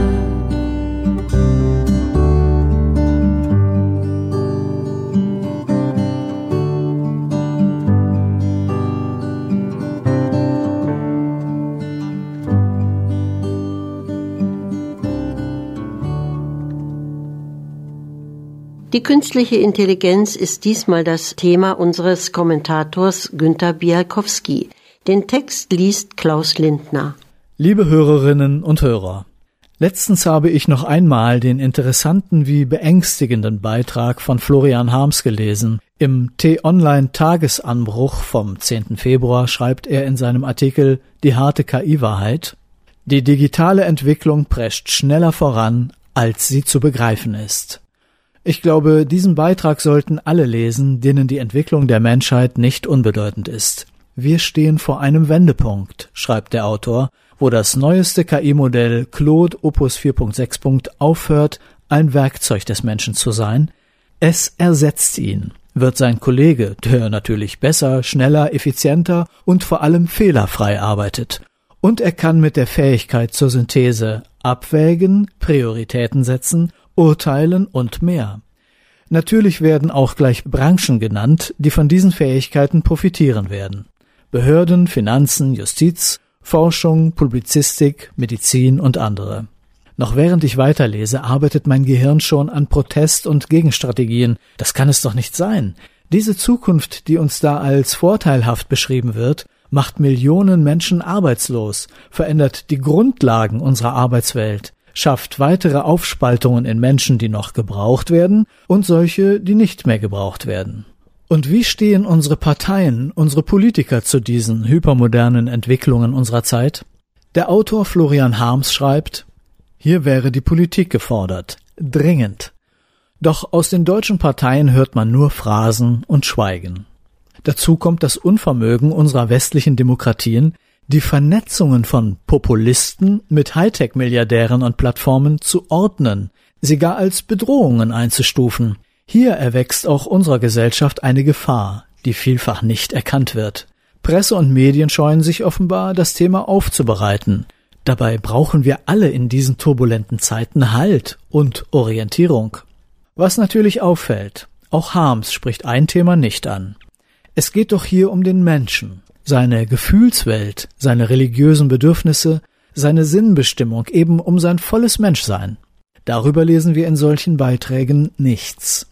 Die künstliche Intelligenz ist diesmal das Thema unseres Kommentators Günter Bialkowski. Den Text liest Klaus Lindner. Liebe Hörerinnen und Hörer, letztens habe ich noch einmal den interessanten wie beängstigenden Beitrag von Florian Harms gelesen. Im T-Online-Tagesanbruch vom zehnten Februar schreibt er in seinem Artikel Die harte K I-Wahrheit: Die digitale Entwicklung prescht schneller voran, als sie zu begreifen ist. Ich glaube, diesen Beitrag sollten alle lesen, denen die Entwicklung der Menschheit nicht unbedeutend ist. Wir stehen vor einem Wendepunkt, schreibt der Autor, wo das neueste K I-Modell Claude Opus vier Punkt sechs aufhört, ein Werkzeug des Menschen zu sein. Es ersetzt ihn, wird sein Kollege, der natürlich besser, schneller, effizienter und vor allem fehlerfrei arbeitet. Und er kann mit der Fähigkeit zur Synthese abwägen, Prioritäten setzen, urteilen und mehr. Natürlich werden auch gleich Branchen genannt, die von diesen Fähigkeiten profitieren werden. Behörden, Finanzen, Justiz, Forschung, Publizistik, Medizin und andere. Noch während ich weiterlese, arbeitet mein Gehirn schon an Protest- und Gegenstrategien. Das kann es doch nicht sein. Diese Zukunft, die uns da als vorteilhaft beschrieben wird, macht Millionen Menschen arbeitslos, verändert die Grundlagen unserer Arbeitswelt, schafft weitere Aufspaltungen in Menschen, die noch gebraucht werden, und solche, die nicht mehr gebraucht werden. Und wie stehen unsere Parteien, unsere Politiker zu diesen hypermodernen Entwicklungen unserer Zeit? Der Autor Florian Harms schreibt: Hier wäre die Politik gefordert, dringend. Doch aus den deutschen Parteien hört man nur Phrasen und Schweigen. Dazu kommt das Unvermögen unserer westlichen Demokratien, die Vernetzungen von Populisten mit Hightech-Milliardären und Plattformen zu ordnen, sie gar als Bedrohungen einzustufen. Hier erwächst auch unserer Gesellschaft eine Gefahr, die vielfach nicht erkannt wird. Presse und Medien scheuen sich offenbar, das Thema aufzubereiten. Dabei brauchen wir alle in diesen turbulenten Zeiten Halt und Orientierung. Was natürlich auffällt, auch Harms spricht ein Thema nicht an. Es geht doch hier um den Menschen, seine Gefühlswelt, seine religiösen Bedürfnisse, seine Sinnbestimmung, eben um sein volles Menschsein. Darüber lesen wir in solchen Beiträgen nichts.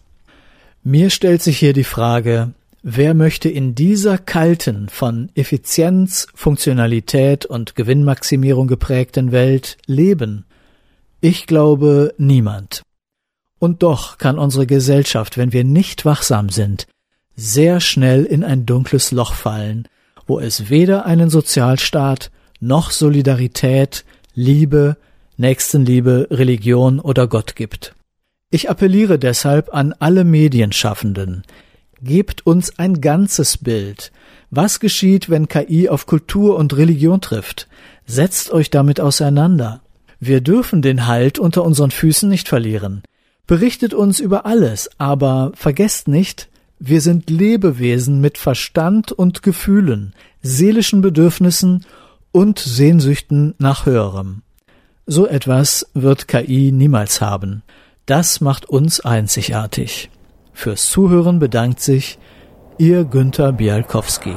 Mir stellt sich hier die Frage, wer möchte in dieser kalten, von Effizienz, Funktionalität und Gewinnmaximierung geprägten Welt leben? Ich glaube, niemand. Und doch kann unsere Gesellschaft, wenn wir nicht wachsam sind, sehr schnell in ein dunkles Loch fallen, wo es weder einen Sozialstaat noch Solidarität, Liebe, Nächstenliebe, Religion oder Gott gibt. Ich appelliere deshalb an alle Medienschaffenden: Gebt uns ein ganzes Bild. Was geschieht, wenn K I auf Kultur und Religion trifft? Setzt euch damit auseinander. Wir dürfen den Halt unter unseren Füßen nicht verlieren. Berichtet uns über alles, aber vergesst nicht, wir sind Lebewesen mit Verstand und Gefühlen, seelischen Bedürfnissen und Sehnsüchten nach Höherem. So etwas wird K I niemals haben. Das macht uns einzigartig. Fürs Zuhören bedankt sich Ihr Günther Bialkowski.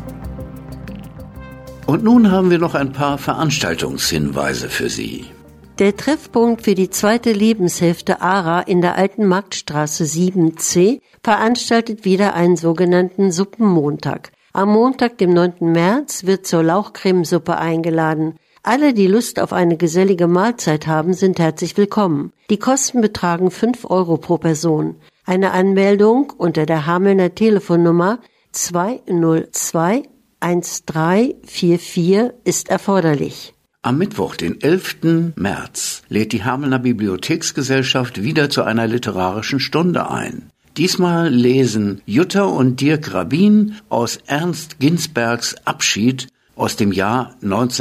Und nun haben wir noch ein paar Veranstaltungshinweise für Sie. Der Treffpunkt für die zweite Lebenshälfte ARA in der Alten Marktstraße sieben C veranstaltet wieder einen sogenannten Suppenmontag. Am Montag, dem neunten März, wird zur Lauchcremesuppe eingeladen. Alle, die Lust auf eine gesellige Mahlzeit haben, sind herzlich willkommen. Die Kosten betragen fünf Euro pro Person. Eine Anmeldung unter der Hamelner Telefonnummer zwei null zwei eins drei vier vier ist erforderlich. Am Mittwoch, den elften März, lädt die Hamelner Bibliotheksgesellschaft wieder zu einer literarischen Stunde ein. Diesmal lesen Jutta und Dirk Rabin aus Ernst Ginsbergs Abschied aus dem Jahr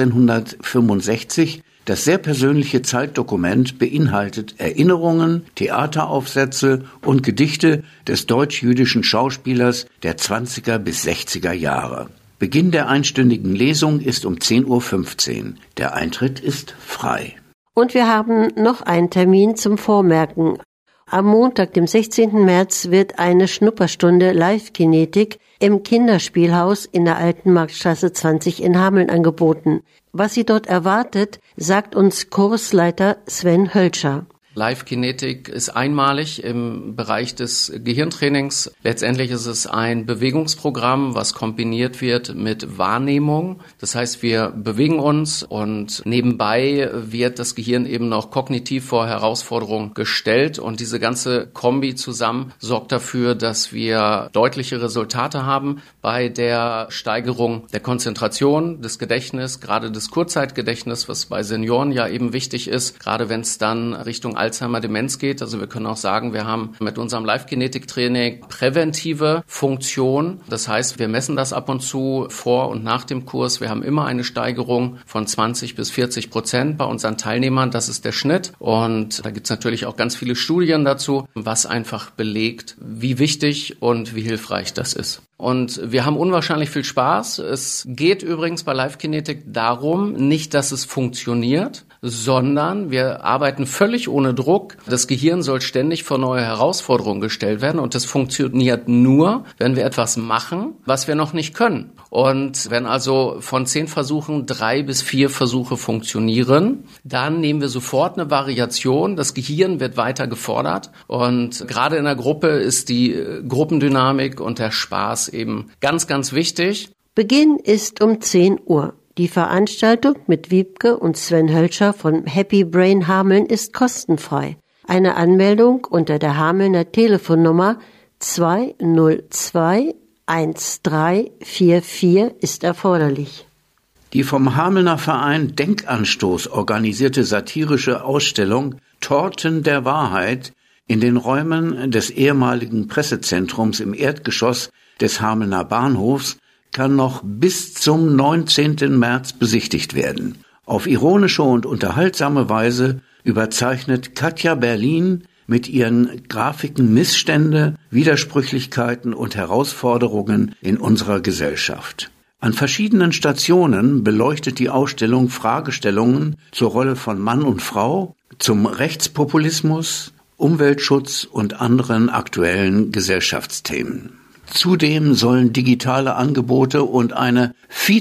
neunzehnhundertfünfundsechzig. Das sehr persönliche Zeitdokument beinhaltet Erinnerungen, Theateraufsätze und Gedichte des deutsch-jüdischen Schauspielers der zwanziger bis sechziger Jahre. Beginn der einstündigen Lesung ist um zehn Uhr fünfzehn. Der Eintritt ist frei. Und wir haben noch einen Termin zum Vormerken. Am Montag, dem sechzehnten März, wird eine Schnupperstunde Live-Kinetik im Kinderspielhaus in der Alten Marktstraße zwanzig in Hameln angeboten. Was Sie dort erwartet, sagt uns Kursleiter Sven Hölscher. Live-Kinetik ist einmalig im Bereich des Gehirntrainings. Letztendlich ist es ein Bewegungsprogramm, was kombiniert wird mit Wahrnehmung. Das heißt, wir bewegen uns und nebenbei wird das Gehirn eben noch kognitiv vor Herausforderungen gestellt. Und diese ganze Kombi zusammen sorgt dafür, dass wir deutliche Resultate haben bei der Steigerung der Konzentration, des Gedächtnisses, gerade des Kurzzeitgedächtnisses, was bei Senioren ja eben wichtig ist, gerade wenn es dann Richtung Alzheimer-Demenz geht. Also wir können auch sagen, wir haben mit unserem Live-Kinetik-Training präventive Funktion. Das heißt, wir messen das ab und zu vor und nach dem Kurs. Wir haben immer eine Steigerung von zwanzig bis vierzig Prozent bei unseren Teilnehmern. Das ist der Schnitt. Und da gibt es natürlich auch ganz viele Studien dazu, was einfach belegt, wie wichtig und wie hilfreich das ist. Und wir haben unwahrscheinlich viel Spaß. Es geht übrigens bei Live-Kinetik darum, nicht, dass es funktioniert, sondern wir arbeiten völlig ohne Druck. Das Gehirn soll ständig vor neue Herausforderungen gestellt werden und das funktioniert nur, wenn wir etwas machen, was wir noch nicht können. Und wenn also von zehn Versuchen drei bis vier Versuche funktionieren, dann nehmen wir sofort eine Variation. Das Gehirn wird weiter gefordert und gerade in der Gruppe ist die Gruppendynamik und der Spaß eben ganz, ganz wichtig. Beginn ist um zehn Uhr. Die Veranstaltung mit Wiebke und Sven Hölscher von Happy Brain Hameln ist kostenfrei. Eine Anmeldung unter der Hamelner Telefonnummer zwei null zwei eins drei vier vier ist erforderlich. Die vom Hamelner Verein Denkanstoß organisierte satirische Ausstellung Torten der Wahrheit in den Räumen des ehemaligen Pressezentrums im Erdgeschoss des Hamelner Bahnhofs kann noch bis zum neunzehnten März besichtigt werden. Auf ironische und unterhaltsame Weise überzeichnet Katja Berlin mit ihren Grafiken Missstände, Widersprüchlichkeiten und Herausforderungen in unserer Gesellschaft. An verschiedenen Stationen beleuchtet die Ausstellung Fragestellungen zur Rolle von Mann und Frau, zum Rechtspopulismus, Umweltschutz und anderen aktuellen Gesellschaftsthemen. Zudem sollen digitale Angebote und eine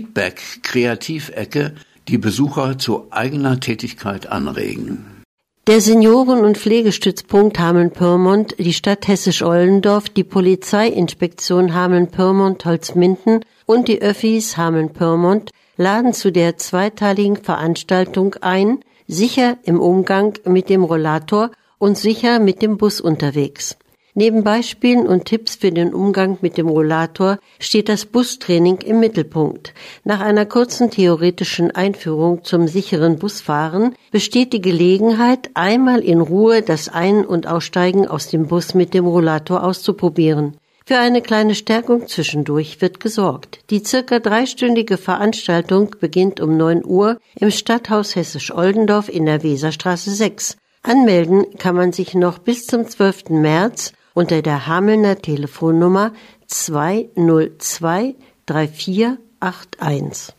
Feedback-Kreativecke die Besucher zu eigener Tätigkeit anregen. Der Senioren- und Pflegestützpunkt Hameln-Pyrmont, die Stadt Hessisch-Oldendorf, die Polizeiinspektion Hameln-Pyrmont-Holzminden und die Öffis Hameln-Pyrmont laden zu der zweiteiligen Veranstaltung ein, sicher im Umgang mit dem Rollator und sicher mit dem Bus unterwegs. Neben Beispielen und Tipps für den Umgang mit dem Rollator steht das Bustraining im Mittelpunkt. Nach einer kurzen theoretischen Einführung zum sicheren Busfahren besteht die Gelegenheit, einmal in Ruhe das Ein- und Aussteigen aus dem Bus mit dem Rollator auszuprobieren. Für eine kleine Stärkung zwischendurch wird gesorgt. Die circa dreistündige Veranstaltung beginnt um neun Uhr im Stadthaus Hessisch-Oldendorf in der Weserstraße sechs. Anmelden kann man sich noch bis zum zwölften März unter der Hamelner Telefonnummer zwei null zwei drei vier acht eins.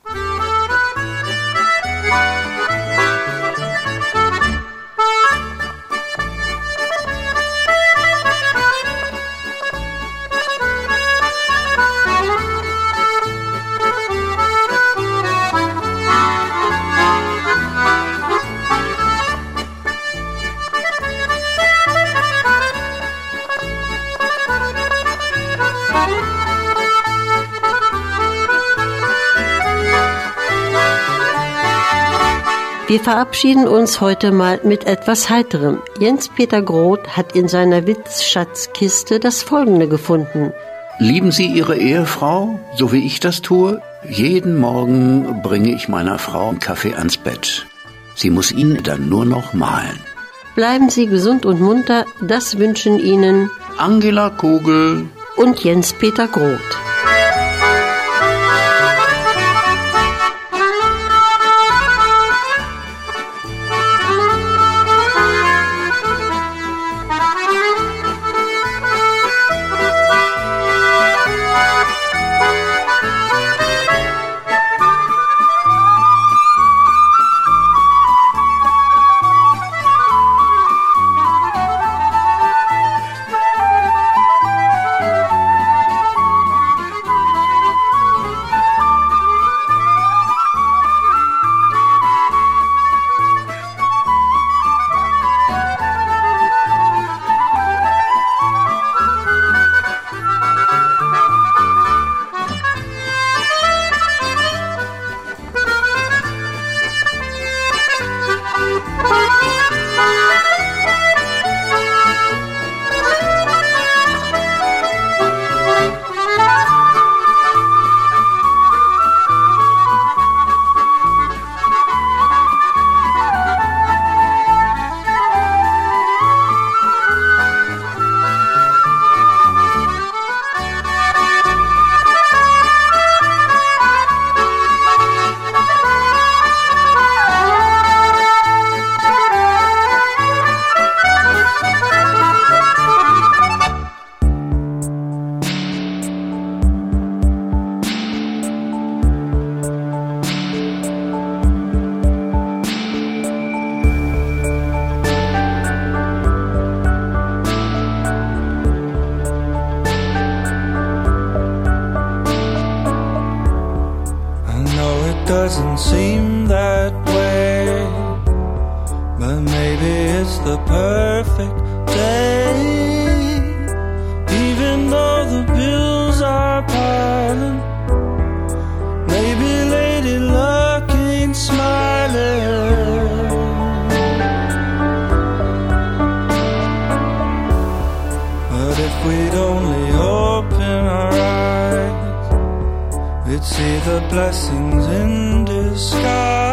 Wir verabschieden uns heute mal mit etwas Heiterem. Jens-Peter Groth hat in seiner Witzschatzkiste das Folgende gefunden. Lieben Sie Ihre Ehefrau, so wie ich das tue? Jeden Morgen bringe ich meiner Frau einen Kaffee ans Bett. Sie muss ihn dann nur noch mahlen. Bleiben Sie gesund und munter, das wünschen Ihnen Angela Kugel und Jens-Peter Groth. Doesn't seem that way, but maybe it's the perfect day. Even though the bills are piling, maybe Lady Luck ain't smiling. But if we'd only open our eyes, we'd see the blessings in disguise,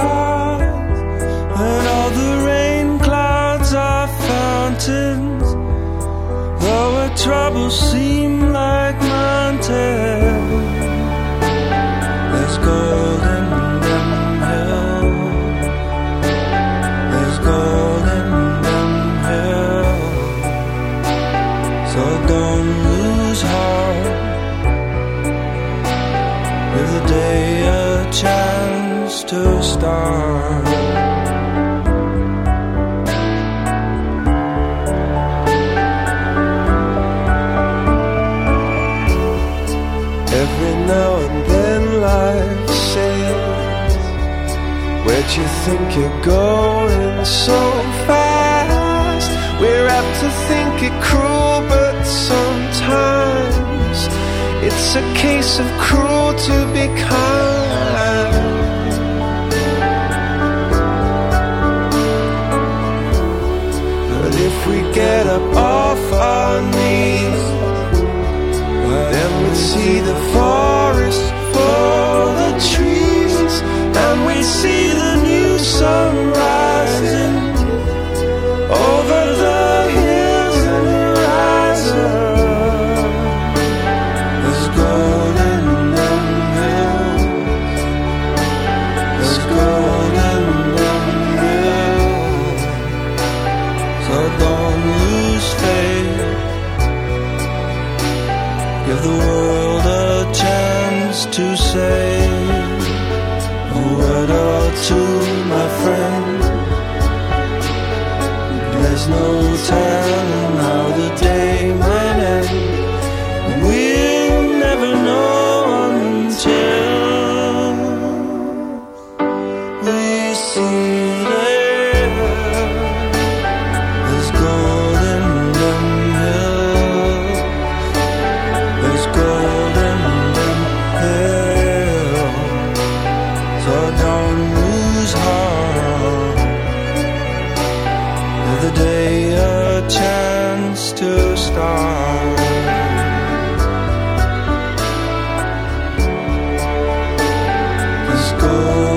and all the rain clouds are fountains, though our troubles seem like mountains. There's gold in them hills, there's gold in them hills, so don't lose heart. Give the day a chance to start. Every now and then life says, where'd you think you're going so fast? We're apt to think it cruel, but sometimes it's a case of cruel to be kind. But if we get up off our knees, then we'd see the forest for the trees, and we'd see the new sun rising over the hills and the horizon. There's gold in them hills, start. 'Cause gold